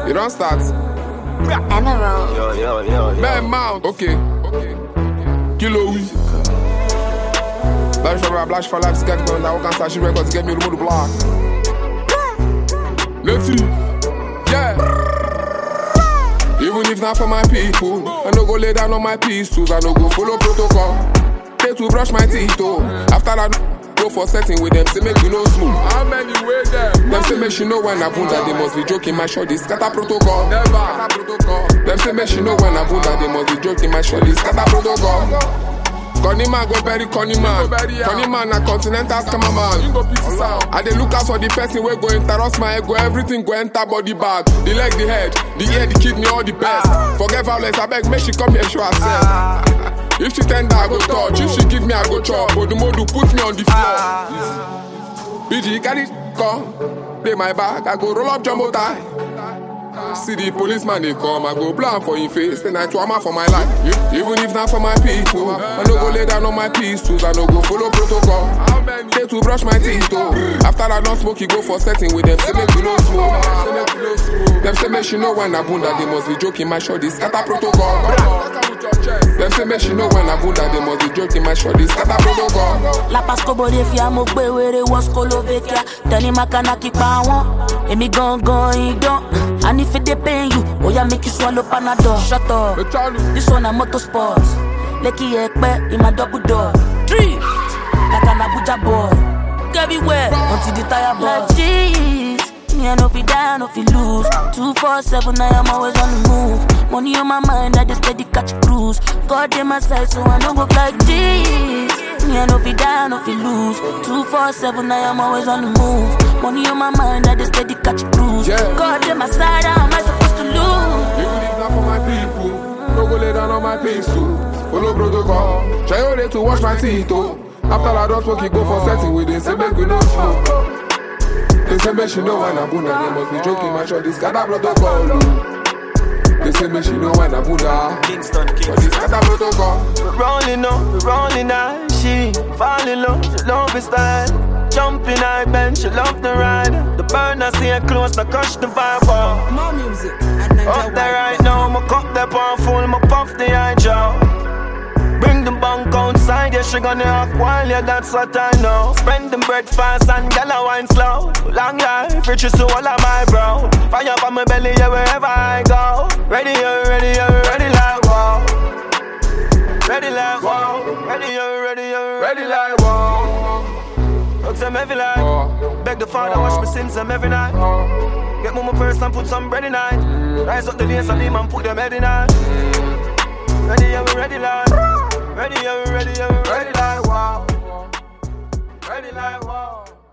You don't start. Emerald. Yo. Ben Mount. Okay. Kilo oui. Blash for life, sketch going down. Can't start records to get me the mood block. Let's see. Yeah. Even if not for my people, I no go lay down on my pistols. I no go follow protocol. Take to brush my teeth though. After that, go for setting with them, say make you no smooth. How many way them? Them say make she know when I bunda, they must be joking my shorty. Scatter protocol. Never. Them say make she know when I bunda, they must be joking my shorty. Scatter protocol. Connie man go bury Connie man. Connie man a continental scammer man. I dey look out for the person wey go interrupt my ego. Everything go enter body bag. The leg, the head, the ear, the kidney, all the best. Forget violence, I beg, make she come here show herself. If she tender, I go touch. If she give me, I go chop. Odumodu put me on the floor. BG carry come, play my bag. I go roll up jumbo tie. See the policeman they come, I go blind for him face. Then I trauma for my life. Even if not for my people, I no go lay down on my pistols. I no go follow protocol. Take to brush my teeth though. After I don't smoke, you go for setting with them. Say make you no smoke. Them say make she know when I bunda, they must be joking my shorty. Scatter protocol. Them say make she know when I bunda, they must be joking my shorty. Scatter protocol. La Pasco Bodefia mo gbe were was Kolovekia. Tani makana ki pa won. Emi gangan idon. And if it depend you, oh yeah, make you swallow Panadol. Shut up. This one a motorsports. Lucky ekpe in my double door. Drift like an Abuja boy. Everywhere until the tire ball. Like jeez, me I no fit die, no fit lose. 247, I am always on the move. Money on my mind, I just steady catch cruise. God in my side, so I don't go like this. Me I no fit die, no fit lose. 247, I am always on the move. Money on my mind, I just steady catch cruise. God in my side, how am I supposed to lose? Even if not for my people, no go lay down on my pistol. Follow protocol. Try only to wash my teeth oh. After I don't smoke, you go for setting with them. Say make we no smoke. They say make she know when I bunda, they must be joking my shorty. Scatter protocol. They say make she know when I bunda. Kingston. Scatter protocol. Rolling out. She fall in love, she love his style. Jumping high bench, she love the ride. The burner see her close, now crush the vibe. More music. Up there right now, my cup there on full, my puff the eye jaw. Bring the bank outside, yeah, she gonna act while, yeah, that's what I know. Spend them bread fast and gala wine slow. Long life, riches to all of my bro. Fire from my belly, yeah, wherever I go. Ready like wow. Ready like wow. Ready like wow. Look them heavy like. Beg the Father, wash my sins them every night. Get mama first and put some bread in it. Rise up the lace and them and put them head in it. Ready like. Ready like wow. Ready like wow.